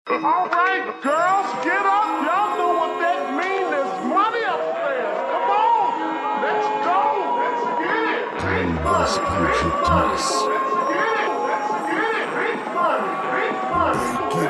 All right, girls, get up. Y'all know what that means. There's money upstairs. Come on. Let's go. Let's get it. Big Boss Project Mix. Let's get it. Let's get it. Big money. Big money.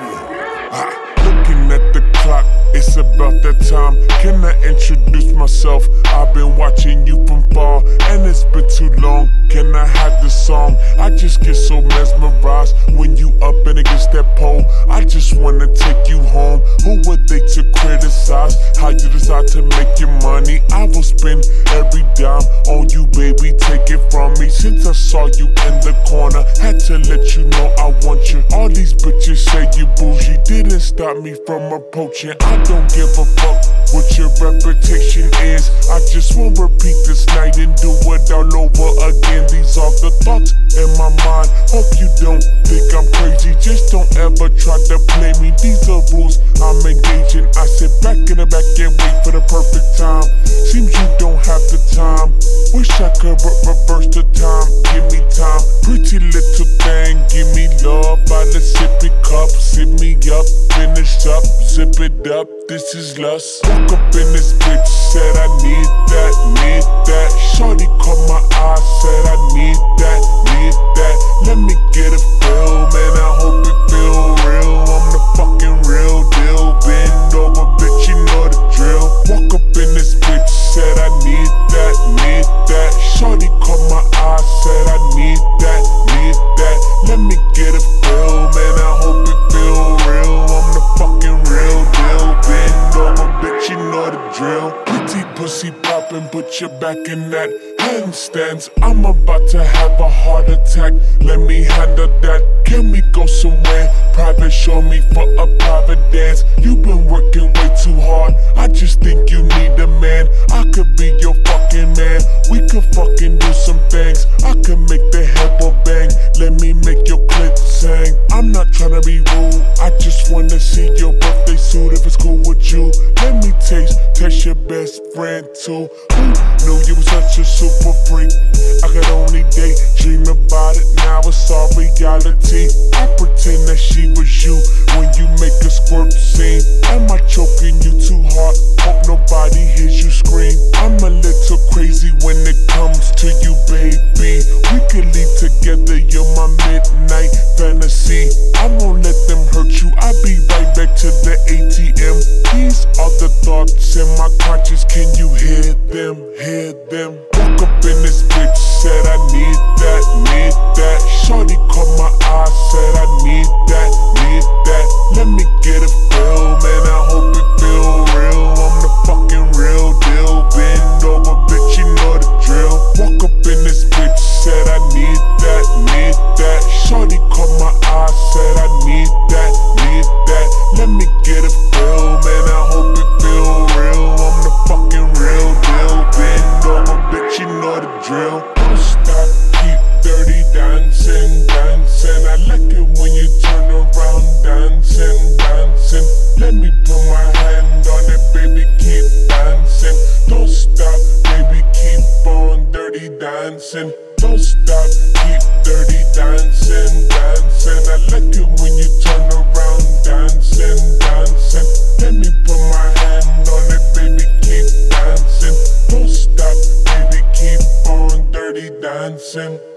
Looking at the clock, it's about that time. Can I introduce myself? I've been watching you from far, and it's been too long. Can I have the song? I just get so mesmerized when you up and against that pole. I just wanna take you home. Who were they to criticize how you decide to make your money? I will spend every dime on you, baby, take it from me. Since I saw you in the corner, had to let you know I want you. All these bitches say you bougie, didn't stop me from approaching. I don't give a fuck what your reputation is. I just won't repeat this night and do it all over again. These are the thoughts in my mind. Hope you don't think I'm crazy. Just don't ever try to play me. These are rules I'm engaging. I sit back in the back and wait for the perfect time. Seems you don't have the time. Wish I could reverse the time. Give me time, pretty little thing. Give me love by the sippy cup. Sip me up, finish up, zip it up. This is lust. Woke up in this bitch, said I need that, need that. Shorty caught my eye, said I need that, need that. Let me get a feel, man, I hope it feel real. I'm the fucking real deal. Bend over, bitch, you know the drill. Woke up in this bitch, said I need that, need that. Shorty caught my eye, said I need that, need that. Let me get a feel, man, I hope it feel real. I'm the fucking real deal. Bend over, bitch, you know the drill. Pretty pussy poppin', put your back in that handstands. I'm about to have a heart attack. Let me handle that. Can we go somewhere private? Show me for a private dance. You've been working way too hard. I just think you need a man. I could be your fucking man. We could fucking do some things. I could make the headboard bang. Let me make your clit sing. I'm not tryna be rude. I just wanna see your birthday suit if it's cool with you. Let me taste your best friend too. Who knew you was such a super freak? I could only daydream about it. Now it's all reality. I pretend that she was you when you make a squirt scene. Am I choking you too hard? Hope nobody hears you scream. I'm a little crazy when it comes to you, baby. We could leave together, you're my midnight fantasy. I won't let them hurt you, I'll be right back to the ATM. These are the thoughts in my conscience, can you hear them, hear them? Woke up in this bitch, said I need that, need that. Shorty caught my eye, said I need that, need that. Let me get a feel, man, I hope it feel real. I'm the fucking real deal. Bend over, bitch, you know the drill. Woke up in this bitch, said I need that, need that. Shorty caught my eye, said I need that, need that. Let me get a feel, man, I hope it feel real. I'm the fucking real deal. Bend over, bitch, you know the drill. Don't stop, keep dirty dancing, dancing. I like it when you turn around, dancing, dancing. Let me put my hand on it, baby, keep dancing. Don't stop, baby, keep on dirty dancing. Don't stop, keep dirty dancing, dancing. I like it when you turn around, dancing, dancing. Let me put my hand on it, baby, keep dancing. Don't stop, baby, keep on dirty dancing.